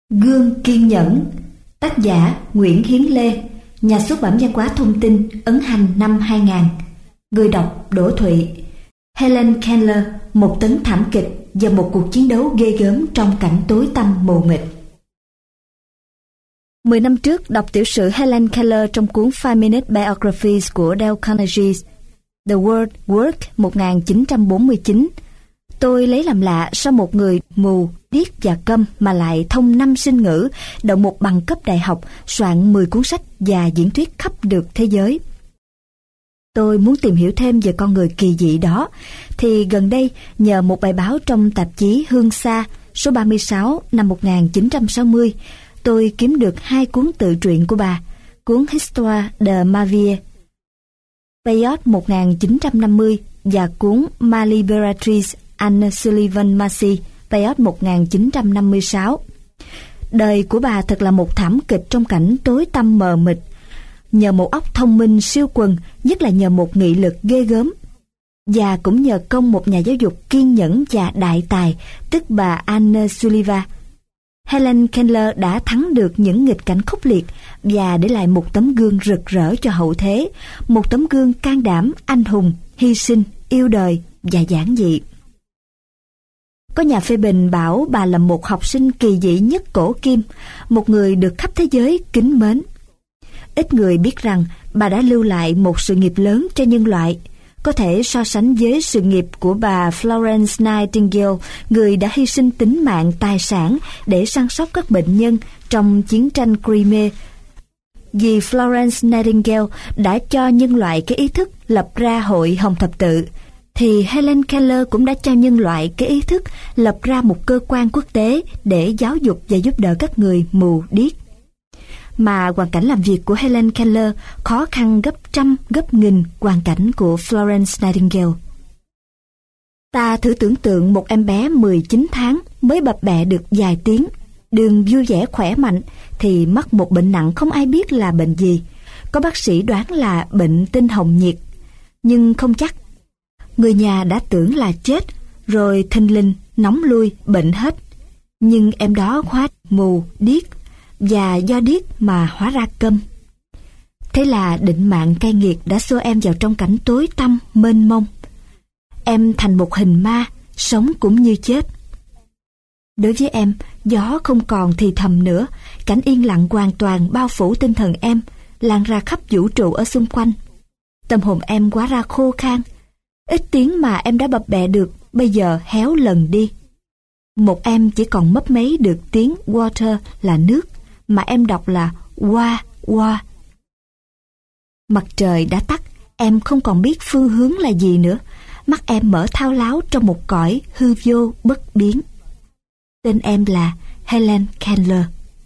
Gương kiên nhẫn. Tác giả Nguyễn Hiến Lê. Nhà xuất bản Văn hóa Thông tin, ấn hành năm 2000. Người đọc Đỗ Thụy. Helen Keller, một tấn thảm kịch và một cuộc chiến đấu ghê gớm trong cảnh tối tăm mù mịt. 10 năm trước, đọc tiểu sử Helen Keller trong cuốn 5-Minute Biographies của Dale Carnegie, The World Work 1949, tôi lấy làm lạ sao một người mù, điếc và câm mà lại thông 5 sinh ngữ, đậu một bằng cấp đại học, soạn 10 cuốn sách và diễn thuyết khắp được thế giới. Tôi muốn tìm hiểu thêm về con người kỳ dị đó, thì gần đây nhờ một bài báo trong tạp chí Hương Xa số 36 năm 1960, tôi kiếm được 2 cuốn tự truyện của bà, cuốn Histoire de ma vie, Bayot 1950 và cuốn Ma Liberatrice Anne Sullivan Massey, Bayot 1956. Đời của bà thật là một thảm kịch trong cảnh tối tăm mờ mịt. Nhờ một óc thông minh siêu quần, nhất là nhờ một nghị lực ghê gớm, và cũng nhờ công một nhà giáo dục kiên nhẫn và đại tài, tức bà Anne Sullivan, Helen Keller đã thắng được những nghịch cảnh khốc liệt và để lại một tấm gương rực rỡ cho hậu thế, một tấm gương can đảm, anh hùng, hy sinh, yêu đời và giản dị. Có nhà phê bình bảo bà là một học sinh kỳ dị nhất cổ kim, một người được khắp thế giới kính mến. Ít người biết rằng bà đã lưu lại một sự nghiệp lớn cho nhân loại, có thể so sánh với sự nghiệp của bà Florence Nightingale, người đã hy sinh tính mạng, tài sản để săn sóc các bệnh nhân trong chiến tranh Crimea. Vì Florence Nightingale đã cho nhân loại cái ý thức lập ra Hội Hồng Thập Tự, thì Helen Keller cũng đã cho nhân loại cái ý thức lập ra một cơ quan quốc tế để giáo dục và giúp đỡ các người mù điếc. Mà hoàn cảnh làm việc của Helen Keller khó khăn gấp trăm, gấp nghìn hoàn cảnh của Florence Nightingale. Ta thử tưởng tượng một em bé 19 tháng mới bập bẹ được vài tiếng, đường vui vẻ khỏe mạnh, thì mắc một bệnh nặng không ai biết là bệnh gì. Có bác sĩ đoán là bệnh tinh hồng nhiệt, nhưng không chắc. Người nhà đã tưởng là chết, rồi thình lình nóng lui bệnh hết. Nhưng em đó hóa mù, điếc, và do điếc mà hóa ra câm. Thế là định mạng cay nghiệt đã xô em vào trong cảnh tối tăm mênh mông. Em thành một hình ma, sống cũng như chết. Đối với em, gió không còn thì thầm nữa, cảnh yên lặng hoàn toàn bao phủ tinh thần em, lan ra khắp vũ trụ ở xung quanh. Tâm hồn em hóa ra khô khan, ít tiếng mà em đã bập bẹ được bây giờ héo lần đi. Một em chỉ còn mấp máy được tiếng water là nước, mà em đọc là wa. Mặt trời đã tắt, em không còn biết phương hướng là gì nữa. Mắt em mở thao láo trong một cõi hư vô bất biến. Tên em là Helen Keller.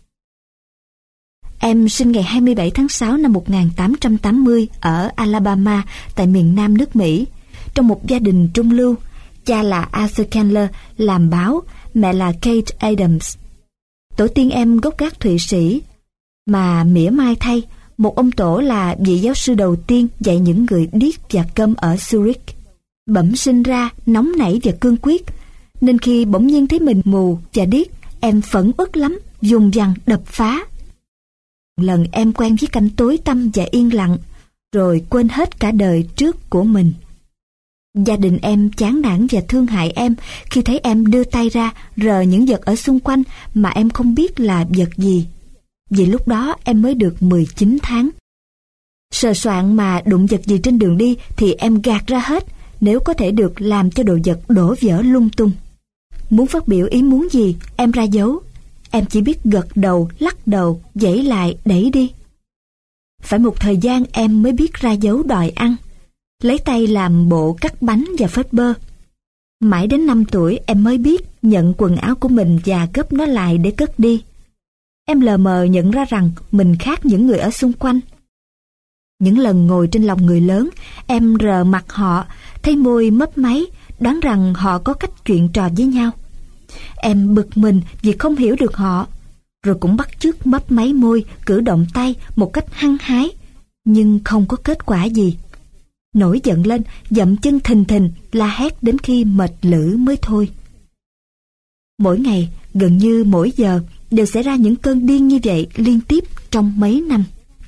Em sinh ngày 27 tháng 6 năm 1880 ở Alabama, tại miền Nam nước Mỹ, trong một gia đình trung lưu. Cha là Arthur Keller, làm báo, mẹ là Kate Adams. Tổ tiên em gốc gác Thụy Sĩ, mà mỉa mai thay, một ông tổ là vị giáo sư đầu tiên dạy những người điếc và câm ở Zurich. Bẩm sinh ra nóng nảy và cương quyết, nên khi bỗng nhiên thấy mình mù và điếc, em phẫn uất lắm, dùng dằn đập phá. Lần em quen với cảnh tối tăm và yên lặng, rồi quên hết cả đời trước của mình. Gia đình em chán nản và thương hại em khi thấy em đưa tay ra rờ những vật ở xung quanh mà em không biết là vật gì. Vì lúc đó em mới được 19 tháng. Sờ soạng mà đụng vật gì trên đường đi thì em gạt ra hết, nếu có thể được làm cho đồ vật đổ vỡ lung tung. Muốn phát biểu ý muốn gì, em ra dấu. Em chỉ biết gật đầu, lắc đầu, giãy lại, đẩy đi. Phải một thời gian em mới biết ra dấu đòi ăn, lấy tay làm bộ cắt bánh và phết bơ. Mãi đến 5 tuổi em mới biết nhận quần áo của mình và gấp nó lại để cất đi. Em lờ mờ nhận ra rằng mình khác những người ở xung quanh. Những lần ngồi trên lòng người lớn, em rờ mặt họ, thấy môi mấp máy, đoán rằng họ có cách chuyện trò với nhau. Em bực mình vì không hiểu được họ, rồi cũng bắt chước mấp máy môi, cử động tay một cách hăng hái, nhưng không có kết quả gì. Nổi giận lên, dậm chân thình thình, la hét đến khi mệt lử mới thôi. Mỗi ngày, gần như mỗi giờ, đều xảy ra những cơn điên như vậy liên tiếp trong mấy năm.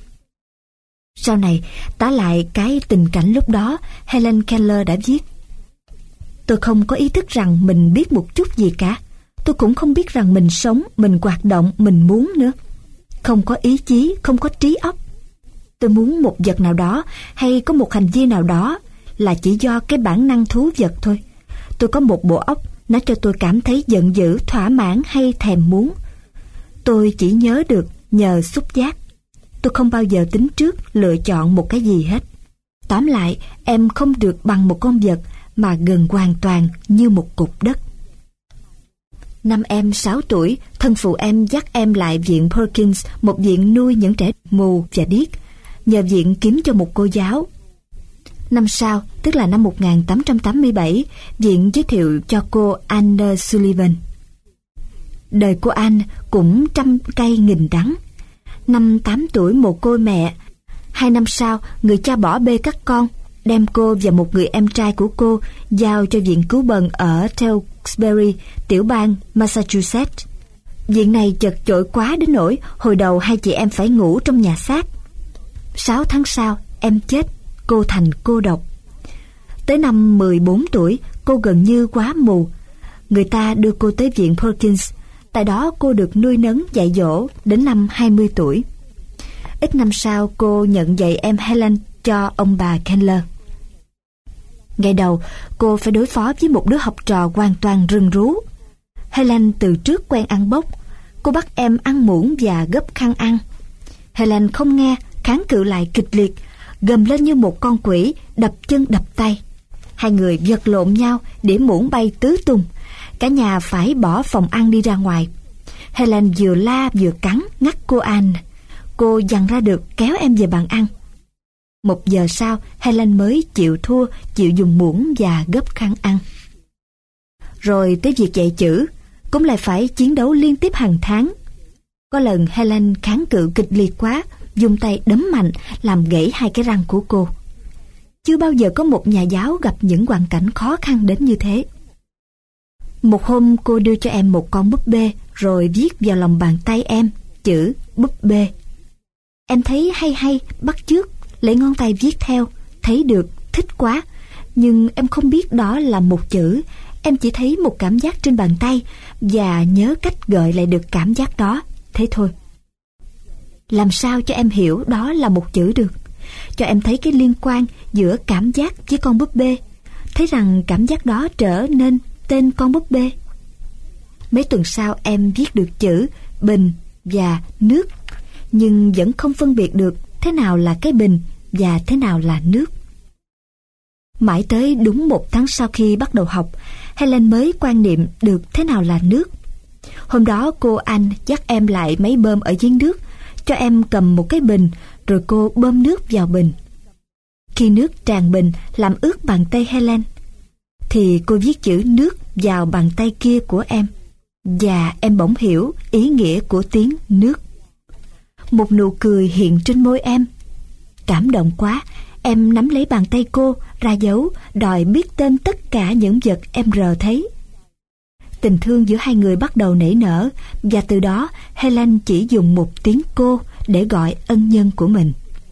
Sau này, tả lại cái tình cảnh lúc đó, Helen Keller đã viết: tôi không có ý thức rằng mình biết một chút gì cả. Tôi cũng không biết rằng mình sống, mình hoạt động, mình muốn nữa. Không có ý chí, không có trí óc. Tôi muốn một vật nào đó hay có một hành vi nào đó là chỉ do cái bản năng thú vật thôi. Tôi có một bộ óc, nó cho tôi cảm thấy giận dữ, thỏa mãn hay thèm muốn. Tôi chỉ nhớ được nhờ xúc giác. Tôi không bao giờ tính trước lựa chọn một cái gì hết. Tóm lại, em không được bằng một con vật mà gần hoàn toàn như một cục đất. Năm em 6 tuổi, thân phụ em dắt em lại viện Perkins, một viện nuôi những trẻ mù và điếc, nhờ viện kiếm cho một cô giáo. Năm sau, tức là năm 1887, viện giới thiệu cho cô Anne Sullivan. Đời cô Anne cũng trăm cây nghìn đắng. Năm 8 tuổi mồ côi mẹ. 2 năm sau, người cha bỏ bê các con, đem cô và một người em trai của cô giao cho viện cứu bần ở Tewksbury, tiểu bang Massachusetts. Viện này chật chội quá đến nỗi hồi đầu hai chị em phải ngủ trong nhà xác. 6 tháng sau, em chết, cô thành cô độc. Tới năm 14 tuổi, cô gần như quá mù. Người ta đưa cô tới viện Perkins. Tại đó cô được nuôi nấng dạy dỗ đến năm 20 tuổi. Ít năm sau, cô nhận dạy em Helen cho ông bà Keller. Ngày đầu, cô phải đối phó với một đứa học trò hoàn toàn rừng rú. Helen từ trước quen ăn bốc. Cô bắt em ăn muỗng và gấp khăn ăn. Helen không nghe, kháng cự lại kịch liệt, gầm lên như một con quỷ, đập chân đập tay. Hai người vật lộn nhau, đĩa muỗng bay tứ tung. Cả nhà phải bỏ phòng ăn đi ra ngoài. Helen vừa la vừa cắn ngắt cô Anne. Cô dằn ra được kéo em về bàn ăn. 1 giờ sau, Helen mới chịu thua, chịu dùng muỗng và gấp khăn ăn. Rồi tới việc dạy chữ, cũng lại phải chiến đấu liên tiếp hàng tháng. Có lần Helen kháng cự kịch liệt quá, dùng tay đấm mạnh, làm gãy 2 cái răng của cô. Chưa bao giờ có một nhà giáo gặp những hoàn cảnh khó khăn đến như thế. Một hôm cô đưa cho em một con búp bê, rồi viết vào lòng bàn tay em chữ búp bê. Em thấy hay, bắt chước, lấy ngón tay viết theo, thấy được, thích quá. Nhưng em không biết đó là một chữ, em chỉ thấy một cảm giác trên bàn tay và nhớ cách gợi lại được cảm giác đó, thế thôi. Làm sao cho em hiểu đó là một chữ được? Cho em thấy cái liên quan giữa cảm giác với con búp bê, thấy rằng cảm giác đó trở nên tên con búp bê. Mấy tuần sau em viết được chữ bình và nước, nhưng vẫn không phân biệt được thế nào là cái bình và thế nào là nước. Mãi tới đúng 1 tháng sau khi bắt đầu học, Helen mới quan niệm được thế nào là nước. Hôm đó cô Anh dắt em lại máy bơm ở giếng nước, cho em cầm một cái bình, rồi cô bơm nước vào bình. Khi nước tràn bình làm ướt bàn tay Helen, thì cô viết chữ nước vào bàn tay kia của em, và em bỗng hiểu ý nghĩa của tiếng nước. Một nụ cười hiện trên môi em. Cảm động quá, em nắm lấy bàn tay cô, ra dấu, đòi biết tên tất cả những vật em rờ thấy. Tình thương giữa hai người bắt đầu nảy nở, và từ đó Helen chỉ dùng một tiếng cô để gọi ân nhân của mình.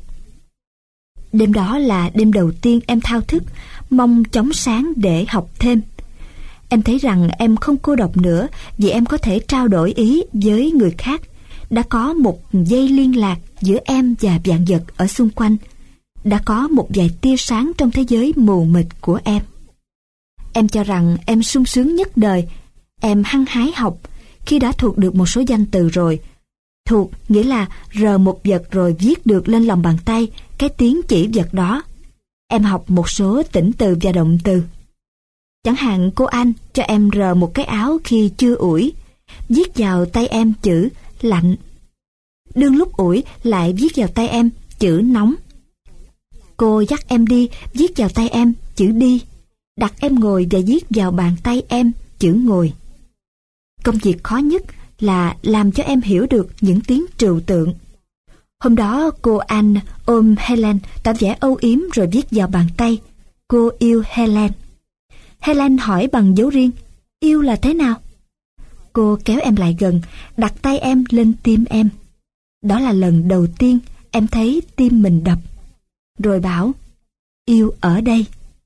Đêm đó là đêm đầu tiên em thao thức, mong chóng sáng để học thêm. Em thấy rằng em không cô độc nữa, vì em có thể trao đổi ý với người khác. Đã có một dây liên lạc giữa em và vạn vật ở xung quanh. Đã có một vài tia sáng trong thế giới mù mịt của em. Em cho rằng em sung sướng nhất đời. Em hăng hái học. Khi đã thuộc được một số danh từ rồi, thuộc nghĩa là rờ một vật rồi viết được lên lòng bàn tay cái tiếng chỉ vật đó. Em học một số tĩnh từ và động từ. Chẳng hạn cô Anh cho em rờ một cái áo khi chưa ủi, viết vào tay em chữ lạnh. Đương lúc ủi lại viết vào tay em chữ nóng. Cô dắt em đi, viết vào tay em chữ đi. Đặt em ngồi và viết vào bàn tay em chữ ngồi. Công việc khó nhất là làm cho em hiểu được những tiếng trừu tượng. Hôm đó cô Anne ôm Helen, tỏ vẻ âu yếm rồi viết vào bàn tay: cô yêu Helen. Helen hỏi bằng dấu riêng: yêu là thế nào? Cô kéo em lại gần, đặt tay em lên tim em. Đó là lần đầu tiên em thấy tim mình đập. Rồi bảo, yêu ở đây.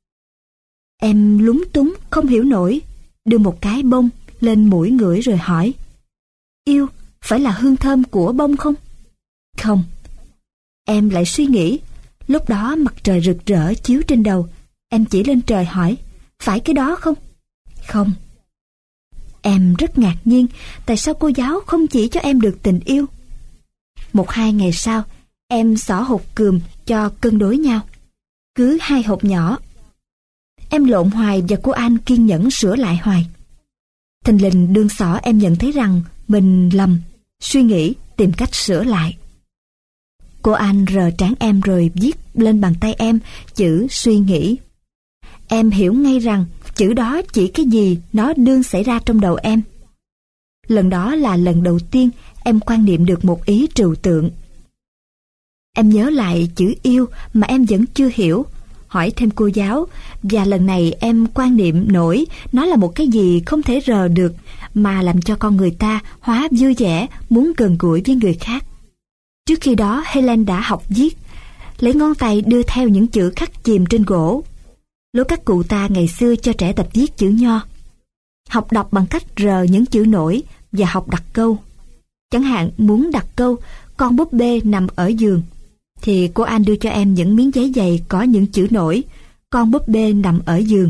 Em lúng túng không hiểu nổi, đưa một cái bông lên mũi ngửi rồi hỏi, yêu phải là hương thơm của bông không? Không. Em lại suy nghĩ, lúc đó mặt trời rực rỡ chiếu trên đầu. Em chỉ lên trời hỏi, phải cái đó không? Không. Em rất ngạc nhiên, tại sao cô giáo không chỉ cho em được tình yêu? 1-2 ngày sau, em xỏ hột cườm cho cân đối nhau. Cứ 2 hột nhỏ. Em lộn hoài và cô An kiên nhẫn sửa lại hoài. Thình lình đương xỏ em nhận thấy rằng mình lầm, suy nghĩ tìm cách sửa lại. Cô An rờ trán em rồi viết lên bàn tay em chữ suy nghĩ. Em hiểu ngay rằng chữ đó chỉ cái gì nó đương xảy ra trong đầu em. Lần đó là lần đầu tiên em quan niệm được một ý trừu tượng. Em nhớ lại chữ yêu mà em vẫn chưa hiểu, hỏi thêm cô giáo, và lần này em quan niệm nổi nó là một cái gì không thể rờ được mà làm cho con người ta hóa vui vẻ, muốn gần gũi với người khác. Trước khi đó Helen đã học viết, lấy ngón tay đưa theo những chữ khắc chìm trên gỗ. Lối các cụ ta ngày xưa cho trẻ tập viết chữ nho. Học đọc bằng cách rờ những chữ nổi và học đặt câu. Chẳng hạn muốn đặt câu con búp bê nằm ở giường, thì cô An đưa cho em những miếng giấy dày có những chữ nổi con búp bê nằm ở giường.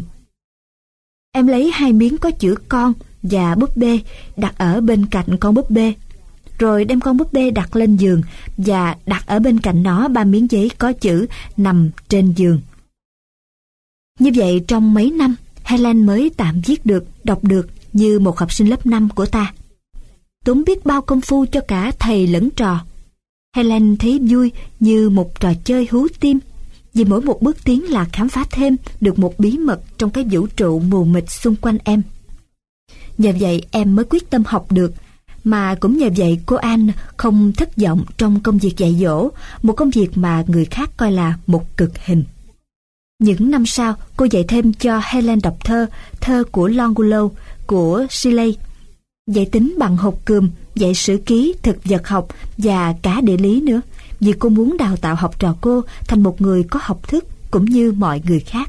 Em lấy 2 miếng có chữ con và búp bê đặt ở bên cạnh con búp bê, rồi đem con búp bê đặt lên giường và đặt ở bên cạnh nó 3 miếng giấy có chữ nằm trên giường. Như vậy trong mấy năm, Helen mới tạm viết được, đọc được như một học sinh lớp 5 của ta. Tốn biết bao công phu cho cả thầy lẫn trò. Helen thấy vui như một trò chơi hú tim, vì mỗi một bước tiến là khám phá thêm được một bí mật trong cái vũ trụ mù mịt xung quanh em. Nhờ vậy em mới quyết tâm học được, mà cũng nhờ vậy cô An không thất vọng trong công việc dạy dỗ, một công việc mà người khác coi là một cực hình. Những năm sau, cô dạy thêm cho Helen đọc thơ của Longfellow, của Shelley, dạy tính bằng hột cườm, dạy sử ký, thực vật học và cả địa lý nữa, vì cô muốn đào tạo học trò cô thành một người có học thức cũng như mọi người khác.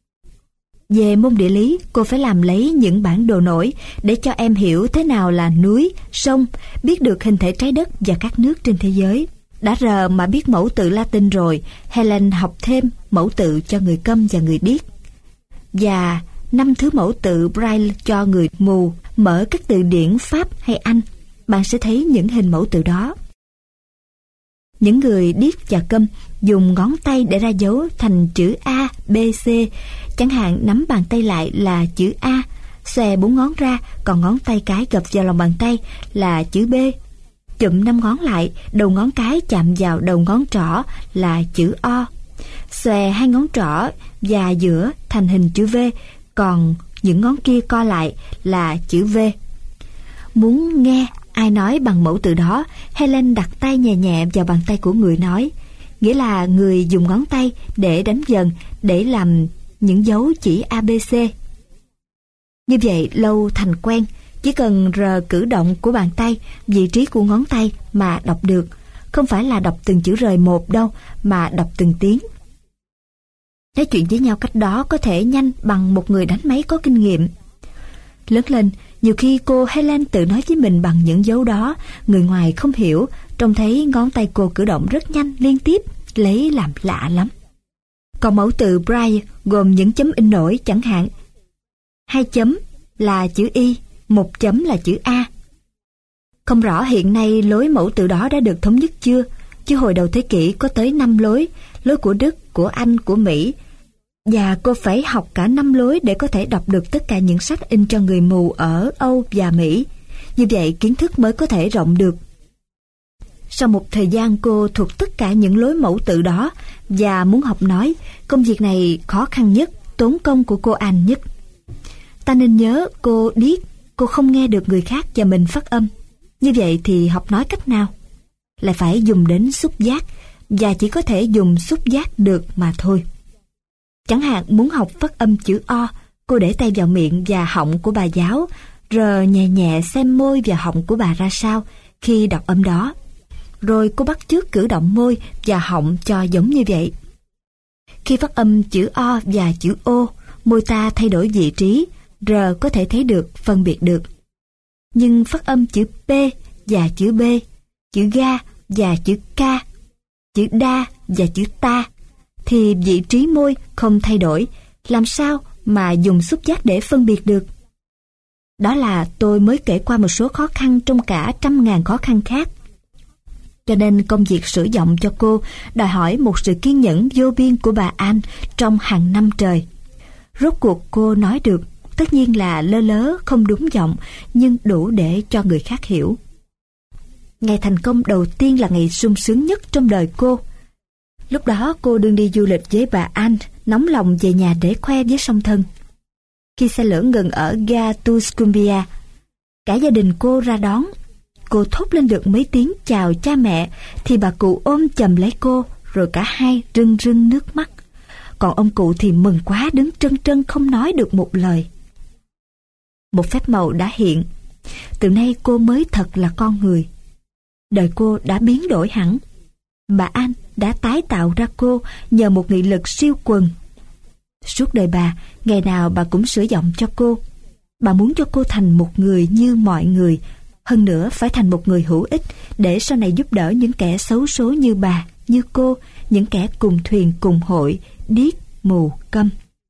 Về môn địa lý, cô phải làm lấy những bản đồ nổi để cho em hiểu thế nào là núi, sông, biết được hình thể trái đất và các nước trên thế giới. Đã rờ mà biết mẫu tự Latin rồi, Helen học thêm mẫu tự cho người câm và người điếc. Và 5 thứ mẫu tự Braille cho người mù. Mở các từ điển Pháp hay Anh, bạn sẽ thấy những hình mẫu tự đó. Những người điếc và câm dùng ngón tay để ra dấu thành chữ A, B, C. Chẳng hạn nắm bàn tay lại là chữ A, xòe 4 ngón ra, còn ngón tay cái gập vào lòng bàn tay là chữ B. Chụm 5 ngón lại, đầu ngón cái chạm vào đầu ngón trỏ là chữ O. Xòe 2 ngón trỏ và giữa thành hình chữ V, còn những ngón kia co lại là chữ V. Muốn nghe ai nói bằng mẫu từ đó, Helen đặt tay nhẹ nhẹ vào bàn tay của người nói, nghĩa là người dùng ngón tay để đánh vần, để làm những dấu chỉ ABC. Như vậy lâu thành quen, chỉ cần rờ cử động của bàn tay, vị trí của ngón tay mà đọc được, không phải là đọc từng chữ rời một đâu, mà đọc từng tiếng. Nói chuyện với nhau cách đó có thể nhanh bằng một người đánh máy có kinh nghiệm. Lớn lên, nhiều khi cô Helen tự nói với mình bằng những dấu đó, người ngoài không hiểu, trông thấy ngón tay cô cử động rất nhanh liên tiếp, lấy làm lạ lắm. Còn mẫu từ Braille gồm những chấm in nổi, chẳng hạn 2 chấm là chữ Y, 1 chấm là chữ A. Không rõ hiện nay lối mẫu từ đó đã được thống nhất chưa, chứ hồi đầu thế kỷ có tới 5 lối, lối của Đức, của Anh, của Mỹ. Và cô phải học cả 5 lối để có thể đọc được tất cả những sách in cho người mù ở Âu và Mỹ. Như vậy kiến thức mới có thể rộng được. Sau một thời gian cô thuộc tất cả những lối mẫu tự đó và muốn học nói, công việc này khó khăn nhất, tốn công của cô An nhất. Ta nên nhớ cô điếc, cô không nghe được người khác và mình phát âm. Như vậy thì học nói cách nào? Lại phải dùng đến xúc giác, và chỉ có thể dùng xúc giác được mà thôi. Chẳng hạn muốn học phát âm chữ O, cô để tay vào miệng và họng của bà giáo, rờ nhẹ nhẹ xem môi và họng của bà ra sao khi đọc âm đó. Rồi cô bắt chước cử động môi và họng cho giống như vậy. Khi phát âm chữ O và chữ O, môi ta thay đổi vị trí, R có thể thấy được, phân biệt được. Nhưng phát âm chữ P và chữ B, chữ ga và chữ K, chữ đa và chữ ta, thì vị trí môi không thay đổi, làm sao mà dùng xúc giác để phân biệt được? Đó là tôi mới kể qua một số khó khăn trong cả 100.000 khó khăn khác. Cho nên công việc sửa giọng cho cô đòi hỏi một sự kiên nhẫn vô biên của bà Ann trong hàng năm trời. Rốt cuộc cô nói được, tất nhiên là lơ lớ không đúng giọng, nhưng đủ để cho người khác hiểu. Ngày thành công đầu tiên là ngày sung sướng nhất trong đời cô. Lúc đó cô đương đi du lịch với bà Ann, nóng lòng về nhà để khoe với song thân. Khi xe lửa ngừng ở ga Tuscumbia, cả gia đình cô ra đón. Cô thốt lên được mấy tiếng chào cha mẹ thì bà cụ ôm chầm lấy cô, rồi cả hai rưng rưng nước mắt. Còn ông cụ thì mừng quá, đứng trân trân không nói được một lời. Một phép màu đã hiện. Từ nay cô mới thật là con người. Đời cô đã biến đổi hẳn. Bà Ann đã tái tạo ra cô nhờ một nghị lực siêu quần. Suốt đời bà, ngày nào bà cũng sửa giọng cho cô. Bà muốn cho cô thành một người như mọi người, hơn nữa phải thành một người hữu ích để sau này giúp đỡ những kẻ xấu số như bà, như cô, những kẻ cùng thuyền cùng hội, điếc, mù, câm.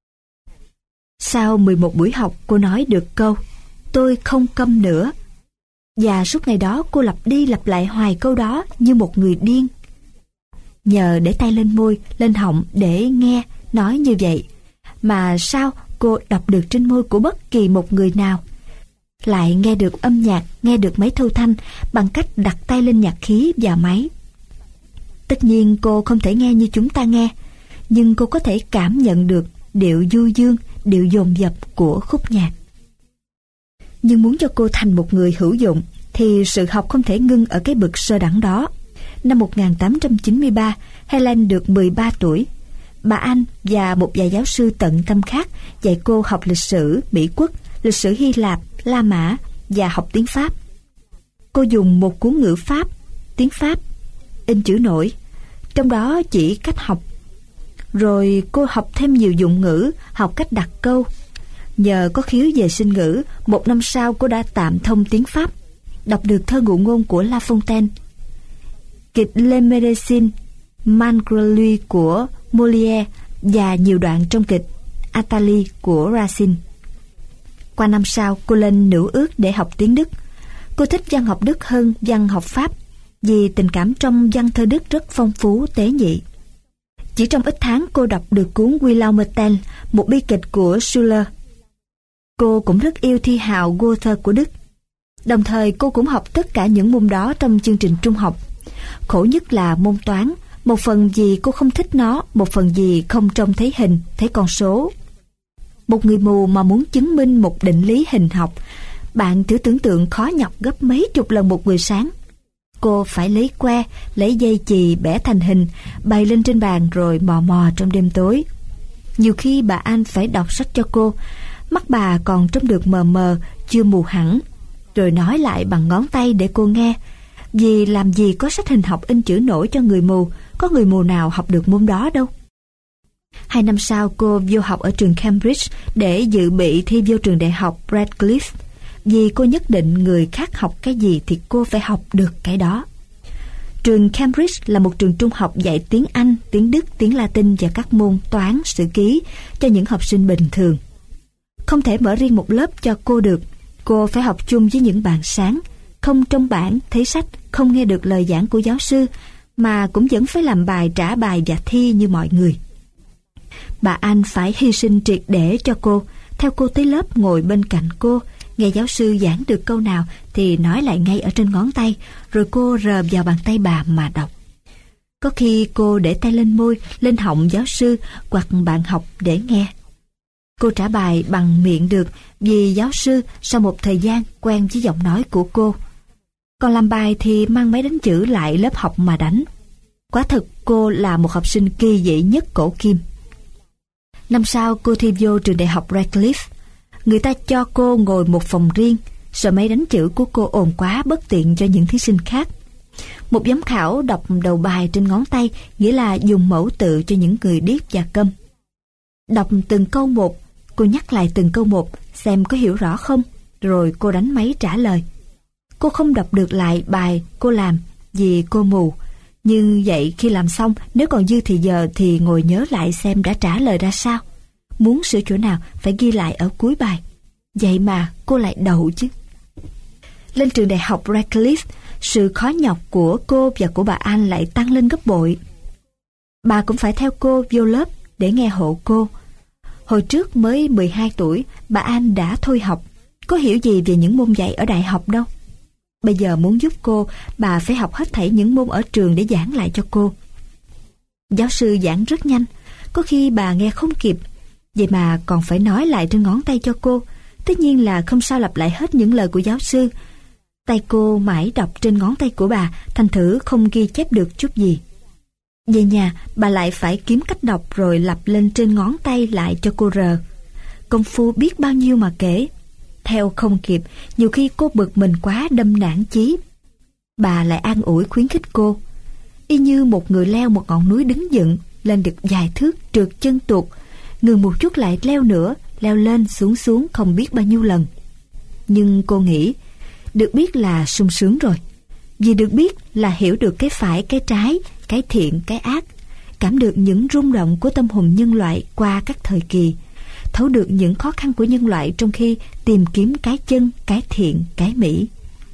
Sau 11 buổi học, cô nói được câu "Tôi không câm nữa". Và suốt ngày đó cô lặp đi lặp lại hoài câu đó như một người điên. Nhờ để tay lên môi, lên họng để nghe nói như vậy, mà sao cô đọc được trên môi của bất kỳ một người nào, lại nghe được âm nhạc, nghe được máy thu thanh bằng cách đặt tay lên nhạc khí và máy. Tất nhiên cô không thể nghe như chúng ta nghe, nhưng cô có thể cảm nhận được điệu du dương, điệu dồn dập của khúc nhạc. Nhưng muốn cho cô thành một người hữu dụng thì sự học không thể ngưng ở cái bậc sơ đẳng đó. Năm 1893, Helen được 13 tuổi. Bà Ann và một vài giáo sư tận tâm khác dạy cô học lịch sử Mỹ Quốc, lịch sử Hy Lạp, La Mã và học tiếng Pháp. Cô dùng một cuốn ngữ Pháp, tiếng Pháp, in chữ nổi, trong đó chỉ cách học. Rồi cô học thêm nhiều dụng ngữ, học cách đặt câu. Nhờ có khiếu về sinh ngữ, một năm sau cô đã tạm thông tiếng Pháp, đọc được thơ ngụ ngôn của La Fontaine, kịch Les Médecins Malgré của Molière và nhiều đoạn trong kịch Athalie của Racine. Qua năm sau, cô lên nữ ước để học tiếng Đức. Cô thích văn học Đức hơn văn học Pháp, vì tình cảm trong văn thơ Đức rất phong phú, tế nhị. Chỉ trong ít tháng cô đọc được cuốn Wilhelm, một bi kịch của Schiller. Cô cũng rất yêu thi hào Goethe của Đức. Đồng thời cô cũng học tất cả những môn đó trong chương trình trung học. Khổ nhất là môn toán, một phần vì cô không thích nó, một phần vì không trông thấy hình, thấy con số. Một người mù mà muốn chứng minh một định lý hình học, bạn thử tưởng tượng khó nhọc gấp mấy chục lần một người sáng. Cô phải lấy que, lấy dây chì bẻ thành hình, bày lên trên bàn rồi mò mò trong đêm tối. Nhiều khi bà Ann phải đọc sách cho cô, mắt bà còn trông được mờ mờ, chưa mù hẳn, rồi nói lại bằng ngón tay để cô nghe. Vì làm gì có sách hình học in chữ nổi cho người mù, có người mù nào học được môn đó đâu. 2 năm sau cô vô học ở trường Cambridge để dự bị thi vô trường đại học Radcliffe. Vì cô nhất định người khác học cái gì thì cô phải học được cái đó. Trường Cambridge là một trường trung học dạy tiếng Anh, tiếng Đức, tiếng Latin và các môn toán, sử ký cho những học sinh bình thường. Không thể mở riêng một lớp cho cô được. Cô phải học chung với những bạn sáng, không trong bảng, thấy sách, không nghe được lời giảng của giáo sư, mà cũng vẫn phải làm bài, trả bài và thi như mọi người. Bà Ann phải hy sinh triệt để cho cô, theo cô tới lớp ngồi bên cạnh cô, nghe giáo sư giảng được câu nào thì nói lại ngay ở trên ngón tay, rồi cô rờ vào bàn tay bà mà đọc. Có khi cô để tay lên môi, lên họng giáo sư hoặc bạn học để nghe. Cô trả bài bằng miệng được vì giáo sư sau một thời gian quen với giọng nói của cô. Còn làm bài thì mang máy đánh chữ lại lớp học mà đánh. Quả thực cô là một học sinh kỳ dị nhất cổ kim. Năm sau cô thi vô trường đại học Radcliffe. Người ta cho cô ngồi một phòng riêng, sợ máy đánh chữ của cô ồn quá bất tiện cho những thí sinh khác. Một giám khảo đọc đầu bài trên ngón tay, nghĩa là dùng mẫu tự cho những người điếc và câm. Đọc từng câu một, cô nhắc lại từng câu một, xem có hiểu rõ không, rồi cô đánh máy trả lời. Cô không đọc được lại bài cô làm vì cô mù. Như vậy khi làm xong, nếu còn dư thì giờ thì ngồi nhớ lại xem đã trả lời ra sao. Muốn sửa chỗ nào phải ghi lại ở cuối bài. Vậy mà cô lại đậu chứ. Lên trường đại học Radcliffe, sự khó nhọc của cô và của bà Ann lại tăng lên gấp bội. Bà cũng phải theo cô vô lớp để nghe hộ cô. Hồi trước mới 12 tuổi, bà Ann đã thôi học, có hiểu gì về những môn dạy ở đại học đâu. Bây giờ muốn giúp cô, bà phải học hết thảy những môn ở trường để giảng lại cho cô. Giáo sư giảng rất nhanh, có khi bà nghe không kịp, vậy mà còn phải nói lại trên ngón tay cho cô. Tất nhiên là không sao lặp lại hết những lời của giáo sư. Tay cô mãi đọc trên ngón tay của bà, thành thử không ghi chép được chút gì. Về nhà, bà lại phải kiếm cách đọc rồi lặp lên trên ngón tay lại cho cô rờ. Công phu biết bao nhiêu mà kể. Theo không kịp, nhiều khi cô bực mình quá đâm nản chí. Bà lại an ủi khuyến khích cô. Y như một người leo một ngọn núi đứng dựng, lên được vài thước trượt chân tuột, ngừng một chút lại leo nữa, leo lên xuống không biết bao nhiêu lần. Nhưng cô nghĩ, được biết là sung sướng rồi. Vì được biết là hiểu được cái phải, cái trái, cái thiện, cái ác, cảm được những rung động của tâm hồn nhân loại qua các thời kỳ, thấu được những khó khăn của nhân loại trong khi tìm kiếm cái chân, cái thiện, cái mỹ.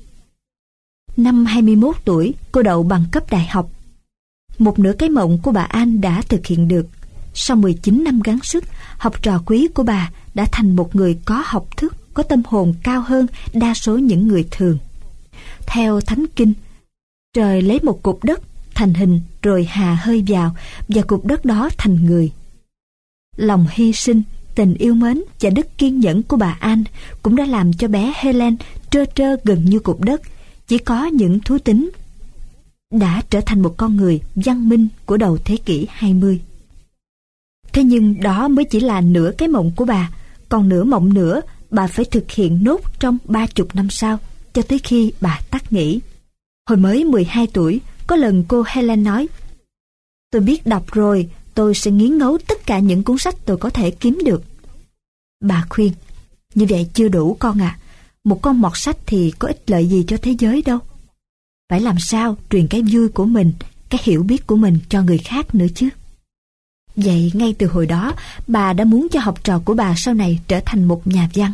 Năm 21 tuổi, cô đậu bằng cấp đại học. Một nửa cái mộng của bà Ann đã thực hiện được. Sau 19 năm gắng sức, học trò quý của bà đã thành một người có học thức, có tâm hồn cao hơn đa số những người thường. Theo Thánh Kinh, trời lấy một cục đất thành hình rồi hà hơi vào, và cục đất đó thành người. Lòng hy sinh, tình yêu mến và đức kiên nhẫn của bà Ann cũng đã làm cho bé Helen trơ trơ gần như cục đất, chỉ có những thú tính, đã trở thành một con người văn minh của đầu thế kỷ 20. Thế nhưng đó mới chỉ là nửa cái mộng của bà, còn nửa mộng nữa bà phải thực hiện nốt trong 30 năm sau, cho tới khi bà tắt nghỉ. Hồi mới 12 tuổi, có lần cô Helen nói, tôi biết đọc rồi, tôi sẽ nghiến ngấu tất cả những cuốn sách tôi có thể kiếm được. Bà khuyên, như vậy chưa đủ con ạ. Một con mọt sách thì có ích lợi gì cho thế giới đâu. Phải làm sao truyền cái vui của mình, cái hiểu biết của mình cho người khác nữa chứ. Vậy ngay từ hồi đó, bà đã muốn cho học trò của bà sau này trở thành một nhà văn.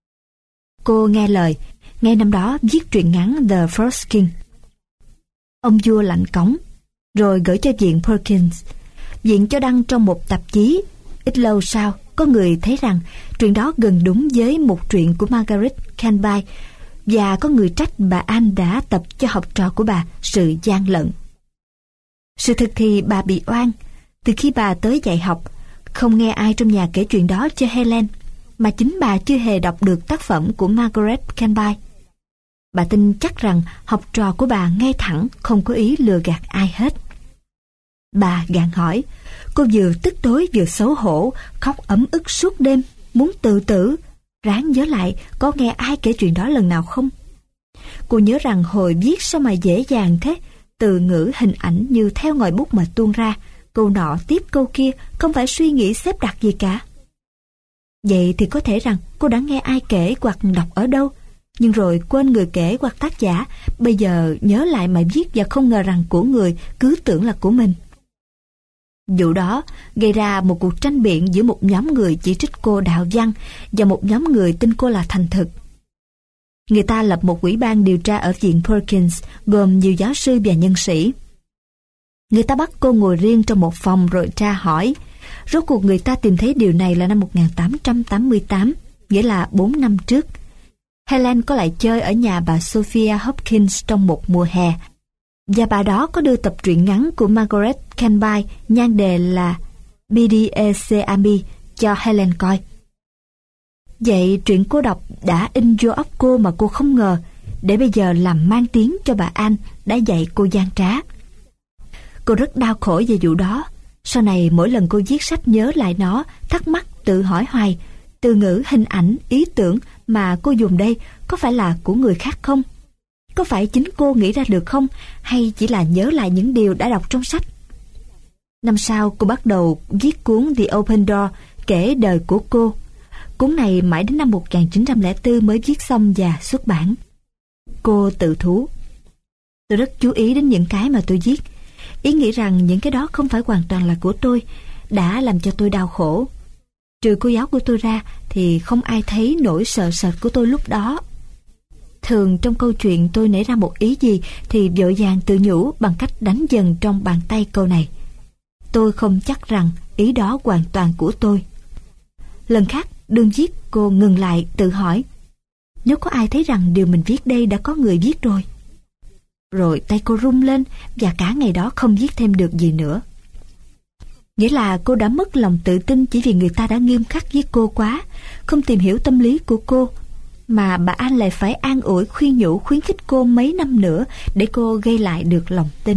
Cô nghe lời, ngay năm đó viết truyện ngắn The First King, ông vua lạnh cống, rồi gửi cho viện Perkins. Viện cho đăng trong một tạp chí. Ít lâu sau, có người thấy rằng truyện đó gần đúng với một truyện của Margaret Canby, và có người trách bà Ann đã tập cho học trò của bà sự gian lận. Sự thực thì bà bị oan. Từ khi bà tới dạy học, không nghe ai trong nhà kể chuyện đó cho Helen, mà chính bà chưa hề đọc được tác phẩm của Margaret Canby. Bà tin chắc rằng học trò của bà ngay thẳng, không có ý lừa gạt ai hết. Bà gạn hỏi, cô vừa tức tối vừa xấu hổ, khóc ấm ức suốt đêm, muốn tự tử. Ráng nhớ lại có nghe ai kể chuyện đó lần nào không. Cô nhớ rằng hồi viết sao mà dễ dàng thế, từ ngữ hình ảnh như theo ngòi bút mà tuôn ra, câu nọ tiếp câu kia, không phải suy nghĩ xếp đặt gì cả. Vậy thì có thể rằng cô đã nghe ai kể hoặc đọc ở đâu, nhưng rồi quên người kể hoặc tác giả, bây giờ nhớ lại mà viết và không ngờ rằng của người, cứ tưởng là của mình. Vụ đó gây ra một cuộc tranh biện giữa một nhóm người chỉ trích cô đạo văn và một nhóm người tin cô là thành thực. Người ta lập một ủy ban điều tra ở viện Perkins gồm nhiều giáo sư và nhân sĩ. Người ta bắt cô ngồi riêng trong một phòng rồi tra hỏi. Rốt cuộc người ta tìm thấy điều này là năm 1888, nghĩa là 4 năm trước. Helen có lại chơi ở nhà bà Sophia Hopkins trong một mùa hè, và bà đó có đưa tập truyện ngắn của Margaret Canby nhan đề là B.D.E.C.A.M.I. cho Helen coi. Vậy truyện cô đọc đã in vô óc cô mà cô không ngờ, để bây giờ làm mang tiếng cho bà Ann đã dạy cô gian trá. Cô rất đau khổ về vụ đó. Sau này mỗi lần cô viết sách nhớ lại nó, thắc mắc tự hỏi hoài, Từ ngữ, hình ảnh, ý tưởng mà cô dùng đây có phải là của người khác không? Có phải chính cô nghĩ ra được không? Hay chỉ là nhớ lại những điều đã đọc trong sách? Năm sau cô bắt đầu viết cuốn The Open Door, kể đời của cô. Cuốn này mãi đến năm 1904 mới viết xong và xuất bản. Cô tự thú: tôi rất chú ý đến những cái mà tôi viết. Ý nghĩ rằng những cái đó không phải hoàn toàn là của tôi đã làm cho tôi đau khổ. Trừ cô giáo của tôi ra thì không ai thấy nỗi sợ sệt của tôi lúc đó. Thường trong câu chuyện tôi nảy ra một ý gì thì vội vàng tự nhủ bằng cách đánh dần trong bàn tay câu này: tôi không chắc rằng ý đó hoàn toàn của tôi. Lần khác đương viết, cô ngừng lại tự hỏi: nếu có ai thấy rằng điều mình viết đây đã có người viết rồi? Rồi tay cô run lên và cả ngày đó không viết thêm được gì nữa. Nghĩa là cô đã mất lòng tự tin chỉ vì người ta đã nghiêm khắc với cô quá, không tìm hiểu tâm lý của cô, mà bà Anh lại phải an ủi, khuyên nhủ, khuyến khích cô mấy năm nữa để cô gây lại được lòng tin.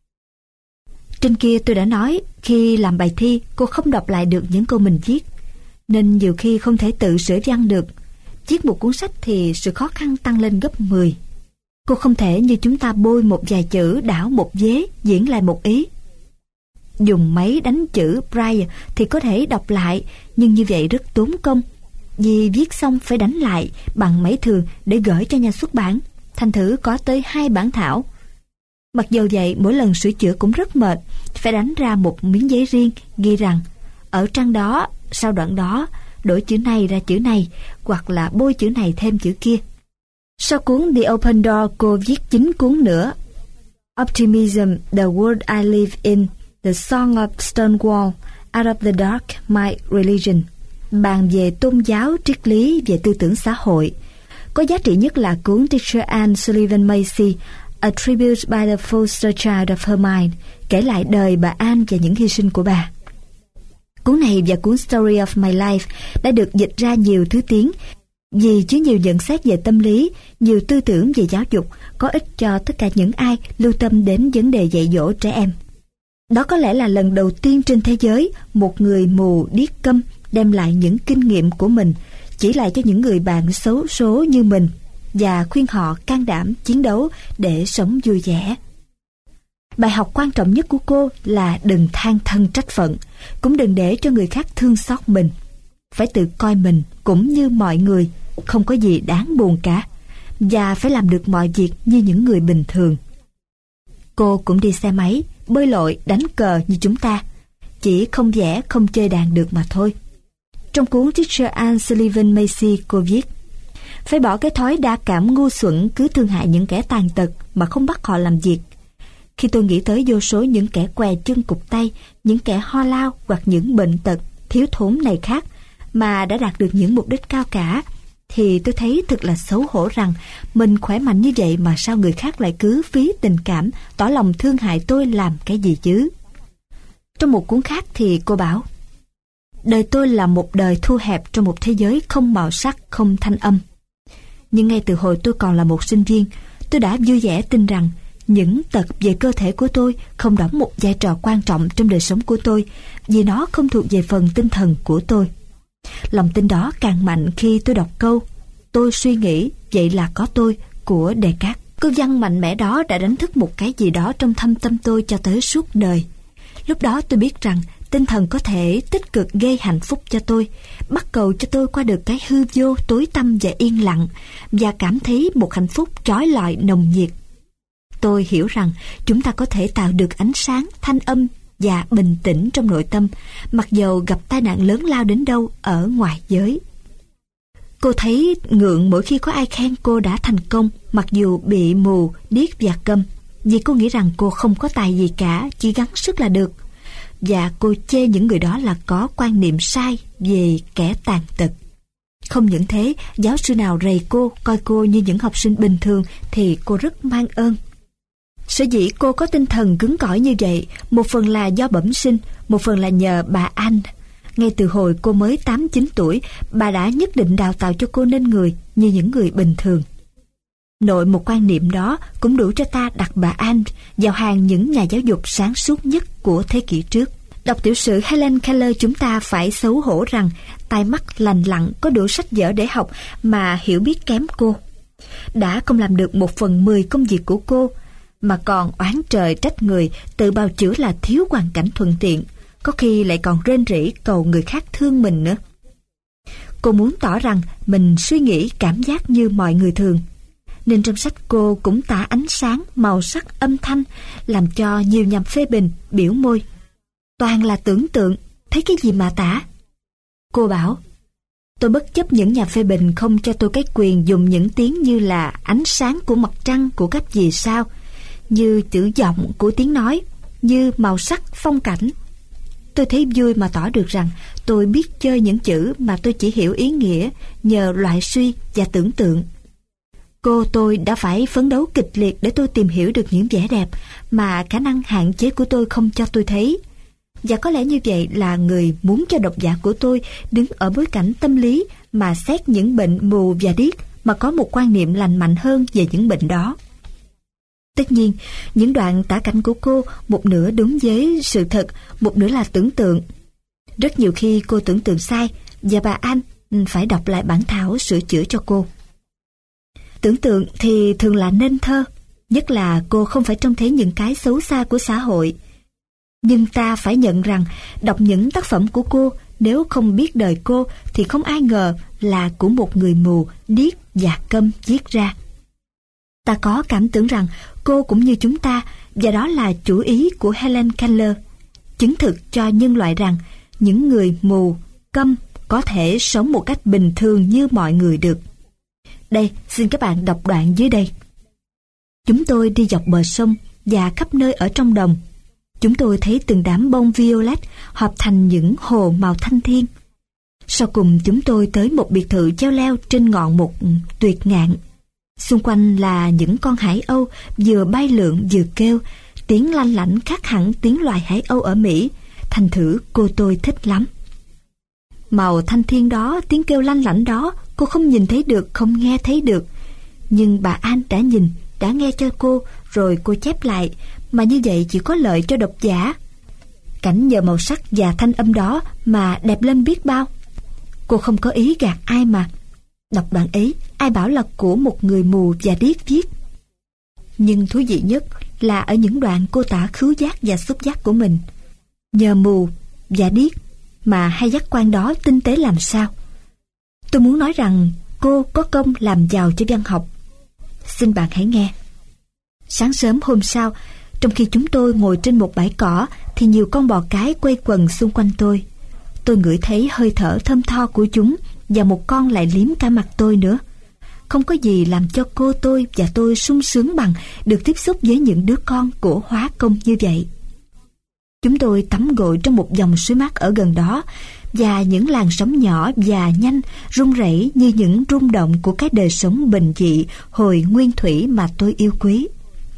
Trên kia tôi đã nói, khi làm bài thi cô không đọc lại được những câu mình viết, nên nhiều khi không thể tự sửa văn được. Viết một cuốn sách thì sự khó khăn tăng lên gấp 10. Cô không thể như chúng ta bôi một vài chữ, đảo một vế, diễn lại một ý. Dùng máy đánh chữ braille thì có thể đọc lại, nhưng như vậy rất tốn công, vì viết xong phải đánh lại bằng máy thường để gửi cho nhà xuất bản. Thành thử có tới 2 bản thảo. Mặc dù vậy, mỗi lần sửa chữa cũng rất mệt, phải đánh ra một miếng giấy riêng ghi rằng ở trang đó, sau đoạn đó, đổi chữ này ra chữ này, hoặc là bôi chữ này thêm chữ kia. Sau cuốn The Open Door, cô viết 9 cuốn nữa: Optimism, The World I Live In, The Song of Stonewall, Out of the Dark, My Religion, bàn về tôn giáo, triết lý, về tư tưởng xã hội. Có giá trị nhất là cuốn Teacher Anne Sullivan Macy, A Tribute by the Foster Child of Her Mind, kể lại đời bà Anne và những hy sinh của bà. Cuốn này và cuốn Story of My Life đã được dịch ra nhiều thứ tiếng, vì chứa nhiều nhận xét về tâm lý, nhiều tư tưởng về giáo dục, có ích cho tất cả những ai lưu tâm đến vấn đề dạy dỗ trẻ em. Đó có lẽ là lần đầu tiên trên thế giới một người mù điếc câm đem lại những kinh nghiệm của mình chỉ lại cho những người bạn xấu số như mình và khuyên họ can đảm chiến đấu để sống vui vẻ. Bài học quan trọng nhất của cô là đừng than thân trách phận, cũng đừng để cho người khác thương xót mình. Phải tự coi mình cũng như mọi người, không có gì đáng buồn cả, và phải làm được mọi việc như những người bình thường. Cô cũng đi xe máy, bơi lội, đánh cờ như chúng ta, chỉ không vẽ, không chơi đàn được mà thôi. Trong cuốn Teacher Anne Sullivan Macy, cô viết: phải bỏ cái thói đa cảm ngu xuẩn cứ thương hại những kẻ tàn tật mà không bắt họ làm việc. Khi tôi nghĩ tới vô số những kẻ què chân cụt tay, những kẻ ho lao hoặc những bệnh tật, thiếu thốn này khác mà đã đạt được những mục đích cao cả, thì tôi thấy thật là xấu hổ rằng mình khỏe mạnh như vậy mà sao người khác lại cứ phí tình cảm, tỏ lòng thương hại tôi làm cái gì chứ. Trong một cuốn khác thì cô bảo: đời tôi là một đời thu hẹp trong một thế giới không màu sắc, không thanh âm. Nhưng ngay từ hồi tôi còn là một sinh viên, tôi đã vui vẻ tin rằng những tật về cơ thể của tôi không đóng một vai trò quan trọng trong đời sống của tôi, vì nó không thuộc về phần tinh thần của tôi. Lòng tin đó càng mạnh khi tôi đọc câu "Tôi suy nghĩ, vậy là có tôi" của Descartes. Câu văn mạnh mẽ đó đã đánh thức một cái gì đó trong thâm tâm tôi cho tới suốt đời. Lúc đó tôi biết rằng tinh thần có thể tích cực gây hạnh phúc cho tôi, bắt cầu cho tôi qua được cái hư vô tối tăm và yên lặng, và cảm thấy một hạnh phúc chói lọi nồng nhiệt. Tôi hiểu rằng chúng ta có thể tạo được ánh sáng, thanh âm và bình tĩnh trong nội tâm, mặc dầu gặp tai nạn lớn lao đến đâu ở ngoài giới. Cô thấy ngượng mỗi khi có ai khen cô đã thành công, mặc dù bị mù, điếc và câm, vì cô nghĩ rằng cô không có tài gì cả, chỉ gắng sức là được. Và cô chê những người đó là có quan niệm sai về kẻ tàn tật. Không những thế, giáo sư nào rầy cô, coi cô như những học sinh bình thường thì cô rất mang ơn. Sở dĩ cô có tinh thần cứng cỏi như vậy, một phần là do bẩm sinh, một phần là nhờ bà Anh. Ngay từ hồi cô mới 8-9 tuổi, bà đã nhất định đào tạo cho cô nên người như những người bình thường. Nội một quan niệm đó cũng đủ cho ta đặt bà Anh vào hàng những nhà giáo dục sáng suốt nhất của thế kỷ trước. Đọc tiểu sử Helen Keller, chúng ta phải xấu hổ rằng tai mắt lành lặn có đủ sách vở để học mà hiểu biết kém cô. Đã không làm được 1/10 công việc của cô, mà còn oán trời trách người, tự bào chữa là thiếu hoàn cảnh thuận tiện, có khi lại còn rên rỉ cầu người khác thương mình nữa. Cô muốn tỏ rằng mình suy nghĩ cảm giác như mọi người thường, nên trong sách cô cũng tả ánh sáng, màu sắc, âm thanh, làm cho nhiều nhằm phê bình, biểu môi. Toàn là tưởng tượng, thấy cái gì mà tả. Cô bảo, tôi bất chấp những nhà phê bình không cho tôi cái quyền dùng những tiếng như là ánh sáng của mặt trăng, của các vì sao, như chữ giọng của tiếng nói, như màu sắc, phong cảnh. Tôi thấy vui mà tỏ được rằng tôi biết chơi những chữ mà tôi chỉ hiểu ý nghĩa nhờ loại suy và tưởng tượng. Cô tôi đã phải phấn đấu kịch liệt để tôi tìm hiểu được những vẻ đẹp mà khả năng hạn chế của tôi không cho tôi thấy. Và có lẽ như vậy là người muốn cho độc giả của tôi đứng ở bối cảnh tâm lý mà xét những bệnh mù và điếc, mà có một quan niệm lành mạnh hơn về những bệnh đó. Tất nhiên, những đoạn tả cảnh của cô một nửa đúng với sự thật, một nửa là tưởng tượng. Rất nhiều khi cô tưởng tượng sai và bà Ann phải đọc lại bản thảo sửa chữa cho cô. Tưởng tượng thì thường là nên thơ, nhất là cô không phải trông thấy những cái xấu xa của xã hội. Nhưng ta phải nhận rằng đọc những tác phẩm của cô, nếu không biết đời cô thì không ai ngờ là của một người mù, điếc và câm viết ra. Ta có cảm tưởng rằng cô cũng như chúng ta, và đó là chủ ý của Helen Keller, chứng thực cho nhân loại rằng những người mù, câm có thể sống một cách bình thường như mọi người được. Đây, xin các bạn đọc đoạn dưới đây. Chúng tôi đi dọc bờ sông và khắp nơi ở trong đồng. Chúng tôi thấy từng đám bông violet hợp thành những hồ màu thanh thiên. Sau cùng chúng tôi tới một biệt thự treo leo trên ngọn một tuyệt ngạn. Xung quanh là những con hải âu vừa bay lượn vừa kêu, tiếng lanh lảnh khác hẳn tiếng loài hải âu ở Mỹ, thành thử cô tôi thích lắm. Màu thanh thiên đó, tiếng kêu lanh lảnh đó, cô không nhìn thấy được, không nghe thấy được. Nhưng bà Ann đã nhìn, đã nghe cho cô, rồi cô chép lại, mà như vậy chỉ có lợi cho độc giả. Cảnh nhờ màu sắc và thanh âm đó mà đẹp lên biết bao. Cô không có ý gạt ai mà. Đọc đoạn ấy, ai bảo là của một người mù và điếc viết. Nhưng thú vị nhất là ở những đoạn cô tả khứu giác và xúc giác của mình. Nhờ mù và điếc mà hai giác quan đó tinh tế làm sao. Tôi muốn nói rằng cô có công làm giàu cho văn học. Xin bạn hãy nghe. Sáng sớm hôm sau, trong khi chúng tôi ngồi trên một bãi cỏ thì nhiều con bò cái quay quần xung quanh tôi. Tôi ngửi thấy hơi thở thơm tho của chúng, và một con lại liếm cả mặt tôi nữa. Không có gì làm cho cô tôi và tôi sung sướng bằng được tiếp xúc với những đứa con của hóa công như vậy. Chúng tôi tắm gội trong một dòng suối mát ở gần đó, và những làn sóng nhỏ và nhanh rung rẩy như những rung động của cái đời sống bình dị hồi nguyên thủy mà tôi yêu quý.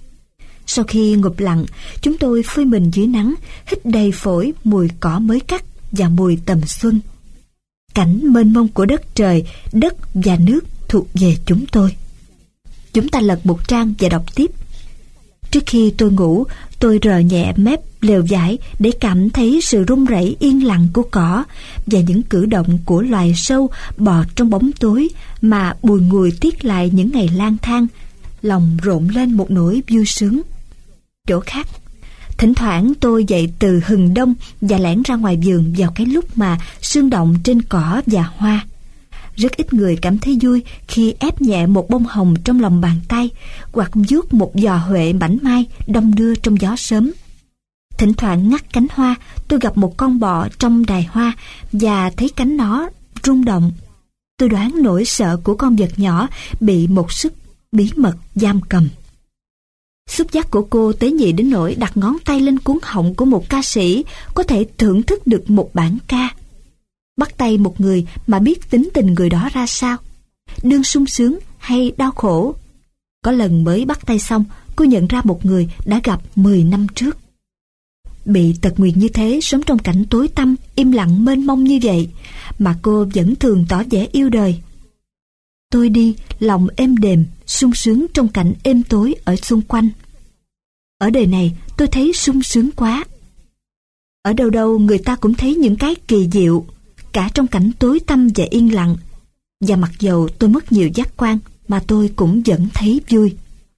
Sau khi ngụp lặng, chúng tôi phơi mình dưới nắng, hít đầy phổi mùi cỏ mới cắt và mùi tầm xuân. Cảnh mênh mông của đất trời, đất và nước thuộc về chúng tôi. Chúng ta lật một trang và đọc tiếp. Trước khi tôi ngủ, tôi rờ nhẹ mép lều vải để cảm thấy sự rung rẩy yên lặng của cỏ và những cử động của loài sâu bò trong bóng tối mà bùi ngùi tiếc lại những ngày lang thang. Lòng rộn lên một nỗi vui sướng. Chỗ khác, thỉnh thoảng tôi dậy từ hừng đông và lẻn ra ngoài vườn vào cái lúc mà sương động trên cỏ và hoa. Rất ít người cảm thấy vui khi ép nhẹ một bông hồng trong lòng bàn tay, hoặc vuốt một giò huệ mảnh mai đong đưa trong gió sớm. Thỉnh thoảng ngắt cánh hoa, tôi gặp một con bọ trong đài hoa và thấy cánh nó rung động. Tôi đoán nỗi sợ của con vật nhỏ bị một sức bí mật giam cầm. Xúc giác của cô tế nhị đến nỗi đặt ngón tay lên cuống họng của một ca sĩ có thể thưởng thức được một bản ca. Bắt tay một người mà biết tính tình người đó ra sao, đương sung sướng hay đau khổ. Có lần mới bắt tay xong, cô nhận ra một người đã gặp 10 năm trước. Bị tật nguyền như thế, sống trong cảnh tối tăm, im lặng mênh mông như vậy, mà cô vẫn thường tỏ vẻ yêu đời. Tôi đi, lòng êm đềm, sung sướng trong cảnh êm tối ở xung quanh. Ở đời này, tôi thấy sung sướng quá. Ở đâu đâu người ta cũng thấy những cái kỳ diệu, cả trong cảnh tối tăm và yên lặng. Và mặc dầu tôi mất nhiều giác quan, mà tôi cũng vẫn thấy vui.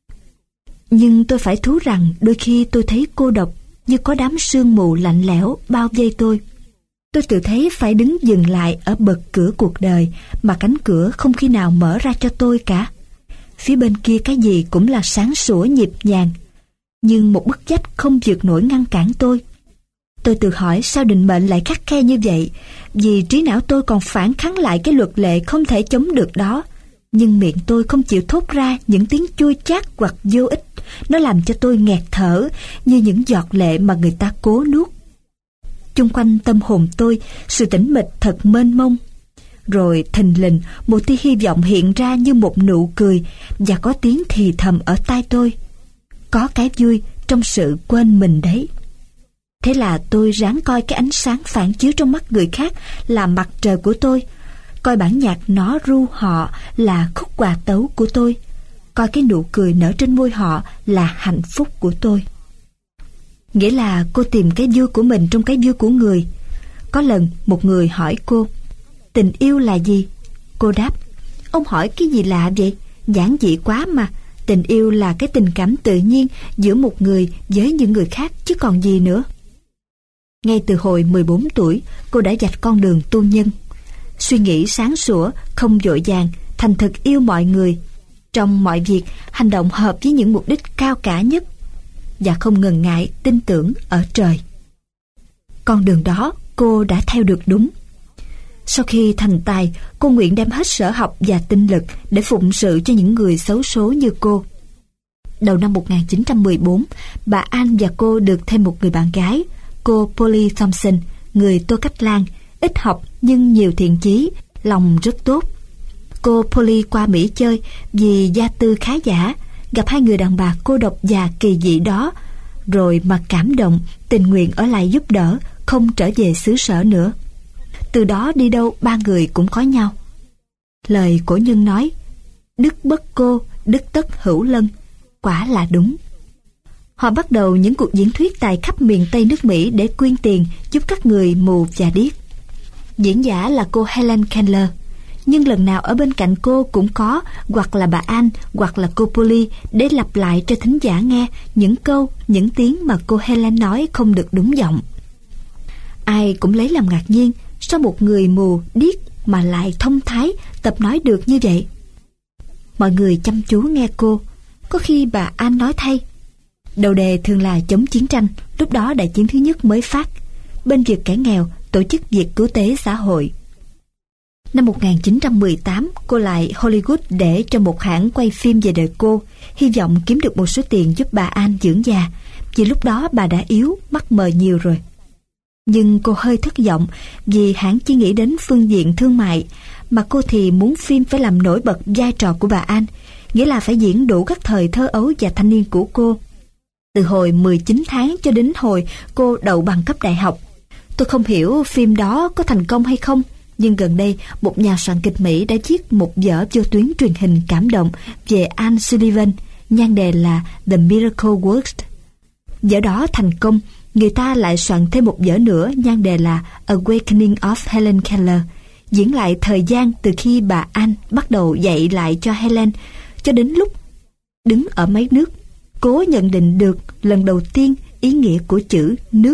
Nhưng tôi phải thú rằng đôi khi tôi thấy cô độc, như có đám sương mù lạnh lẽo bao vây tôi. Tôi tự thấy phải đứng dừng lại ở bậc cửa cuộc đời, mà cánh cửa không khi nào mở ra cho tôi cả. Phía bên kia cái gì cũng là sáng sủa nhịp nhàng, nhưng một bức vách không vượt nổi ngăn cản tôi. Tôi tự hỏi sao định mệnh lại khắt khe như vậy, vì trí não tôi còn phản kháng lại cái luật lệ không thể chống được đó. Nhưng miệng tôi không chịu thốt ra những tiếng chua chát hoặc vô ích. Nó làm cho tôi nghẹt thở như những giọt lệ mà người ta cố nuốt. Chung quanh tâm hồn tôi, sự tĩnh mịch thật mênh mông. Rồi thình lình một tia hy vọng hiện ra như một nụ cười, và có tiếng thì thầm ở tai tôi. Có cái vui trong sự quên mình đấy. Thế là tôi ráng coi cái ánh sáng phản chiếu trong mắt người khác là mặt trời của tôi, coi bản nhạc nó ru họ là khúc hòa tấu của tôi, coi cái nụ cười nở trên môi họ là hạnh phúc của tôi. Nghĩa là cô tìm cái vui của mình trong cái vui của người. Có lần một người hỏi cô, tình yêu là gì? Cô đáp, ông hỏi cái gì lạ vậy? Giản dị quá mà. Tình yêu là cái tình cảm tự nhiên giữa một người với những người khác chứ còn gì nữa. Ngay từ hồi 14 tuổi, cô đã vạch con đường tu nhân. Suy nghĩ sáng sủa, không vội vàng, thành thực yêu mọi người. Trong mọi việc, hành động hợp với những mục đích cao cả nhất, và không ngần ngại tin tưởng ở trời. Con đường đó cô đã theo được đúng. Sau khi thành tài, cô nguyện đem hết sở học và tinh lực để phụng sự cho những người xấu số như cô. Đầu năm 1914, bà Ann và cô được thêm một người bạn gái, cô Polly Thompson, người Tô Cách Lan, ít học nhưng nhiều thiện chí, lòng rất tốt. Cô Polly qua Mỹ chơi vì gia tư khá giả, gặp hai người đàn bà cô độc và kỳ dị đó, rồi mà cảm động, tình nguyện ở lại giúp đỡ, không trở về xứ sở nữa. Từ đó đi đâu ba người cũng có nhau. Lời cổ nhân nói, đức bất cô, đức tất hữu lân, quả là đúng. Họ bắt đầu những cuộc diễn thuyết tại khắp miền Tây nước Mỹ để quyên tiền giúp các người mù và điếc. Diễn giả là cô Helen Keller, nhưng lần nào ở bên cạnh cô cũng có hoặc là bà Ann hoặc là cô Polly để lặp lại cho thính giả nghe những câu, những tiếng mà cô Helen nói không được đúng giọng. Ai cũng lấy làm ngạc nhiên, sao một người mù điếc mà lại thông thái tập nói được như vậy. Mọi người chăm chú nghe cô. Có khi bà Ann nói thay. Đầu đề thường là chống chiến tranh, lúc đó đại chiến thứ nhất mới phát. Bên việc kẻ nghèo, tổ chức việc cứu tế xã hội. Năm 1918, cô lại Hollywood để cho một hãng quay phim về đời cô, hy vọng kiếm được một số tiền giúp bà Ann dưỡng già, vì lúc đó bà đã yếu, mắt mờ nhiều rồi. Nhưng cô hơi thất vọng vì hãng chỉ nghĩ đến phương diện thương mại, mà cô thì muốn phim phải làm nổi bật vai trò của bà Ann, nghĩa là phải diễn đủ các thời thơ ấu và thanh niên của cô. Từ hồi 19 tháng cho đến hồi cô đậu bằng cấp đại học. Tôi không hiểu phim đó có thành công hay không, nhưng gần đây một nhà soạn kịch Mỹ đã viết một vở vô tuyến truyền hình cảm động về Anne Sullivan, nhan đề là The Miracle Worked. Vở đó thành công, người ta lại soạn thêm một vở nữa nhan đề là Awakening of Helen Keller, diễn lại thời gian từ khi bà Anne bắt đầu dạy lại cho Helen cho đến lúc đứng ở máy nước, cố nhận định được lần đầu tiên ý nghĩa của chữ nước.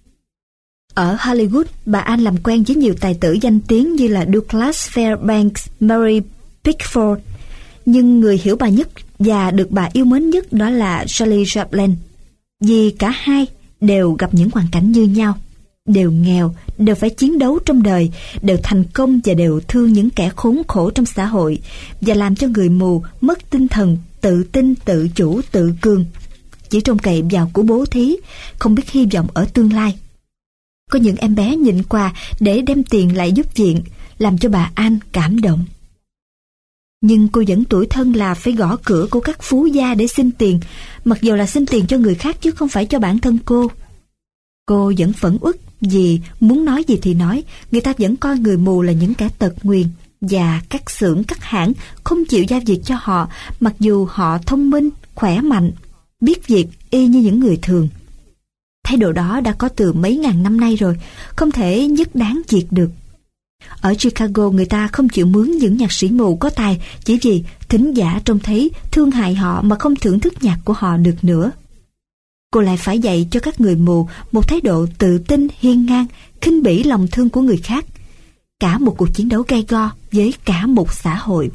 Ở Hollywood, bà Ann làm quen với nhiều tài tử danh tiếng như là Douglas Fairbanks, Mary Pickford, nhưng người hiểu bà nhất và được bà yêu mến nhất đó là Charlie Chaplin, vì cả hai đều gặp những hoàn cảnh như nhau, đều nghèo, đều phải chiến đấu trong đời, đều thành công và đều thương những kẻ khốn khổ trong xã hội, và làm cho người mù mất tinh thần tự tin, tự chủ, tự cường, chỉ trông cậy vào của bố thí, không biết hy vọng ở tương lai. Có những em bé nhịn quà để đem tiền lại giúp viện, làm cho bà Ann cảm động. Nhưng cô vẫn tủi thân là phải gõ cửa của các phú gia để xin tiền, mặc dù là xin tiền cho người khác chứ không phải cho bản thân cô. Cô vẫn phẫn uất vì muốn nói gì thì nói, người ta vẫn coi người mù là những kẻ tật nguyền, và các xưởng, các hãng không chịu giao việc cho họ, mặc dù họ thông minh, khỏe mạnh, biết việc y như những người thường. Thái độ đó đã có từ mấy ngàn năm nay rồi, không thể nhất đáng diệt được. Ở Chicago, người ta không chịu mướn những nhạc sĩ mù có tài chỉ vì thính giả trông thấy thương hại họ mà không thưởng thức nhạc của họ được nữa. Cô lại phải dạy cho các người mù một thái độ tự tin, hiên ngang, khinh bỉ lòng thương của người khác. Cả một cuộc chiến đấu gay go với cả một xã hội.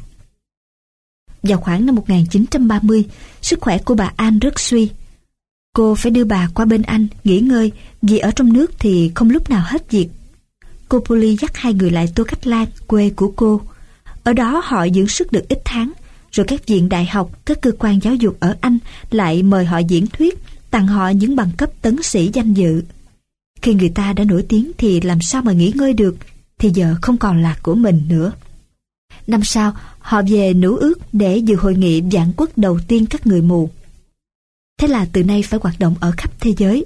Vào khoảng năm 1930, sức khỏe của bà Anne rất suy. Cô phải đưa bà qua bên Anh nghỉ ngơi vì ở trong nước thì không lúc nào hết việc. Cô Polly dắt hai người lại Tô Cách Lan, quê của cô. Ở đó họ dưỡng sức được ít tháng, rồi các viện đại học, các cơ quan giáo dục ở Anh lại mời họ diễn thuyết, tặng họ những bằng cấp tấn sĩ danh dự. Khi người ta đã nổi tiếng thì làm sao mà nghỉ ngơi được, thì giờ không còn là của mình nữa. Năm sau, họ về Nữ Ước để dự hội nghị vạn quốc đầu tiên các người mù. Thế là từ nay phải hoạt động ở khắp thế giới.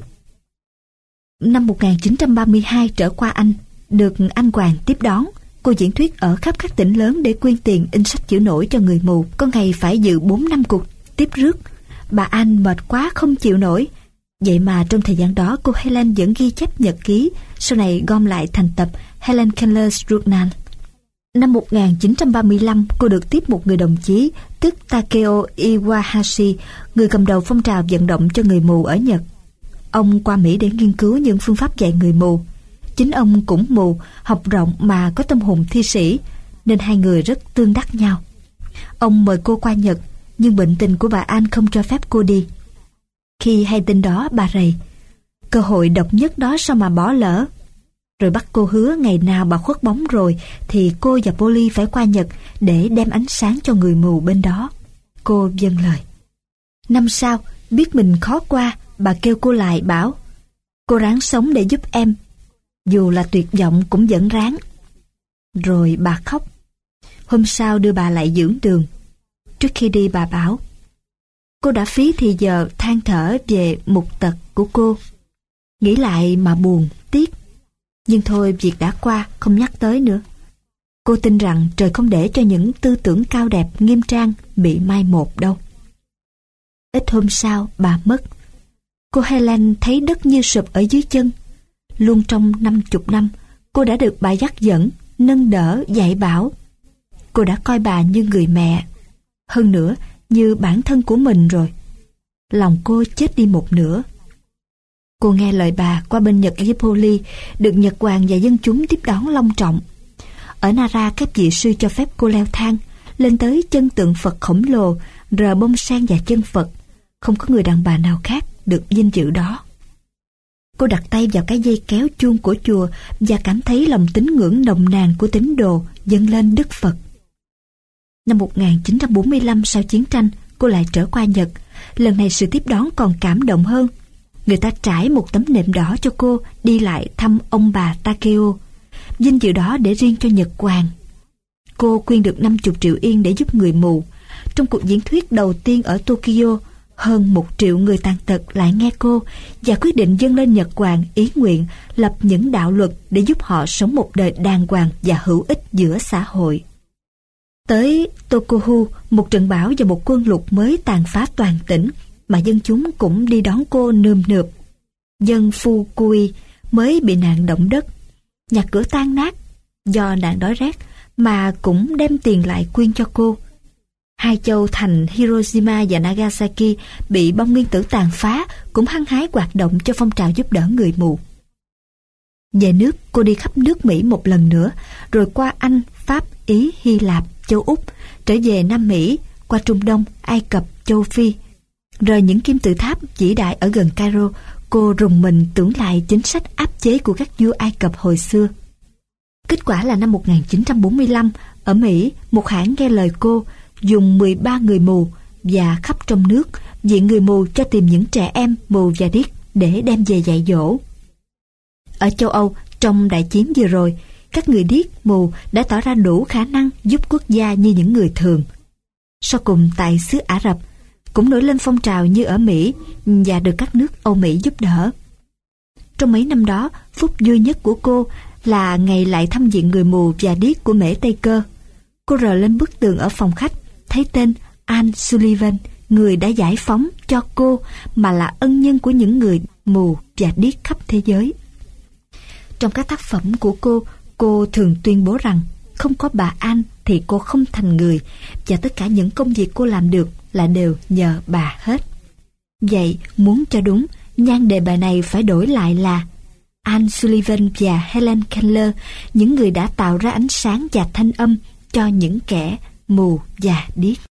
Năm 1932 trở qua Anh, được anh Hoàng tiếp đón. Cô diễn thuyết ở khắp các tỉnh lớn để quyên tiền in sách chữ nổi cho người mù. Có ngày phải dự 4 năm cuộc tiếp rước. Bà Anne mệt quá không chịu nổi. Vậy mà trong thời gian đó cô Helen vẫn ghi chép nhật ký, sau này gom lại thành tập Helen Keller's Journal. Năm 1935, cô được tiếp một người đồng chí, tức Takeo Iwahashi, người cầm đầu phong trào vận động cho người mù ở Nhật. Ông qua Mỹ để nghiên cứu những phương pháp dạy người mù. Chính ông cũng mù, học rộng mà có tâm hồn thi sĩ, nên hai người rất tương đắc nhau. Ông mời cô qua Nhật, nhưng bệnh tình của bà Anne không cho phép cô đi. Khi hay tin đó, bà rầy, cơ hội độc nhất đó sao mà bỏ lỡ. Rồi bắt cô hứa ngày nào bà khuất bóng rồi thì cô và Polly phải qua Nhật để đem ánh sáng cho người mù bên đó. Cô vâng lời. Năm sau, biết mình khó qua, bà kêu cô lại bảo, cô ráng sống để giúp em, dù là tuyệt vọng cũng vẫn ráng. Rồi bà khóc. Hôm sau đưa bà lại dưỡng đường. Trước khi đi bà bảo, cô đã phí thì giờ than thở về mục tật của cô. Nghĩ lại mà buồn, tiếc. Nhưng thôi, việc đã qua, không nhắc tới nữa. Cô tin rằng trời không để cho những tư tưởng cao đẹp, nghiêm trang bị mai một đâu. Ít hôm sau, bà mất. Cô Helen thấy đất như sụp ở dưới chân. Luôn trong 50 năm, cô đã được bà dắt dẫn, nâng đỡ, dạy bảo. Cô đã coi bà như người mẹ. Hơn nữa, như bản thân của mình rồi. Lòng cô chết đi một nửa. Cô nghe lời bà qua bên Nhật với Polly, được Nhật Hoàng và dân chúng tiếp đón long trọng. Ở Nara, các vị sư cho phép cô leo thang lên tới chân tượng Phật khổng lồ, rờ bông sen và chân Phật. Không có người đàn bà nào khác được vinh dự đó. Cô đặt tay vào cái dây kéo chuông của chùa và cảm thấy lòng tín ngưỡng nồng nàn của tín đồ dâng lên Đức Phật. Năm 1945, sau chiến tranh, cô lại trở qua Nhật. Lần này sự tiếp đón còn cảm động hơn. Người ta trải một tấm nệm đỏ cho cô đi lại thăm ông bà Takeo. Vinh dự đó để riêng cho Nhật Hoàng. Cô quyên được 50 triệu yên để giúp người mù. Trong cuộc diễn thuyết đầu tiên ở Tokyo, hơn 1 triệu người tàn tật lại nghe cô và quyết định dâng lên Nhật Hoàng ý nguyện lập những đạo luật để giúp họ sống một đời đàng hoàng và hữu ích giữa xã hội. Tới Tokohu, một trận bão và một quân lụt mới tàn phá toàn tỉnh, mà dân chúng cũng đi đón cô nườm nượp. Dân Fukui mới bị nạn động đất, nhà cửa tan nát do nạn đói rét, mà cũng đem tiền lại quyên cho cô. Hai châu thành Hiroshima và Nagasaki bị bom nguyên tử tàn phá, cũng hăng hái hoạt động cho phong trào giúp đỡ người mù. Về nước, cô đi khắp nước Mỹ một lần nữa, rồi qua Anh, Pháp, Ý, Hy Lạp, châu Úc, trở về Nam Mỹ, qua Trung Đông, Ai Cập, châu Phi. Rời những kim tự tháp vĩ đại ở gần Cairo, cô rùng mình tưởng lại chính sách áp chế của các vua Ai Cập hồi xưa. Kết quả là năm 1945, ở Mỹ, một hãng nghe lời cô, dùng 13 người mù và khắp trong nước viện người mù cho tìm những trẻ em mù và điếc để đem về dạy dỗ. Ở châu Âu, trong đại chiến vừa rồi, các người điếc mù đã tỏ ra đủ khả năng giúp quốc gia như những người thường. Sau cùng tại xứ Ả Rập cũng nổi lên phong trào như ở Mỹ và được các nước Âu Mỹ giúp đỡ. Trong mấy năm đó, phút vui nhất của cô là ngày lại thăm viện người mù và điếc của Mễ Tây Cơ. Cô rờ lên bức tường ở phòng khách, thấy tên Anne Sullivan, người đã giải phóng cho cô mà là ân nhân của những người mù và điếc khắp thế giới. Trong các tác phẩm của cô thường tuyên bố rằng không có bà Anne thì cô không thành người, và tất cả những công việc cô làm được là đều nhờ bà hết. Vậy, muốn cho đúng, nhan đề bài này phải đổi lại là Anne Sullivan và Helen Keller, những người đã tạo ra ánh sáng và thanh âm cho những kẻ mù và điếc.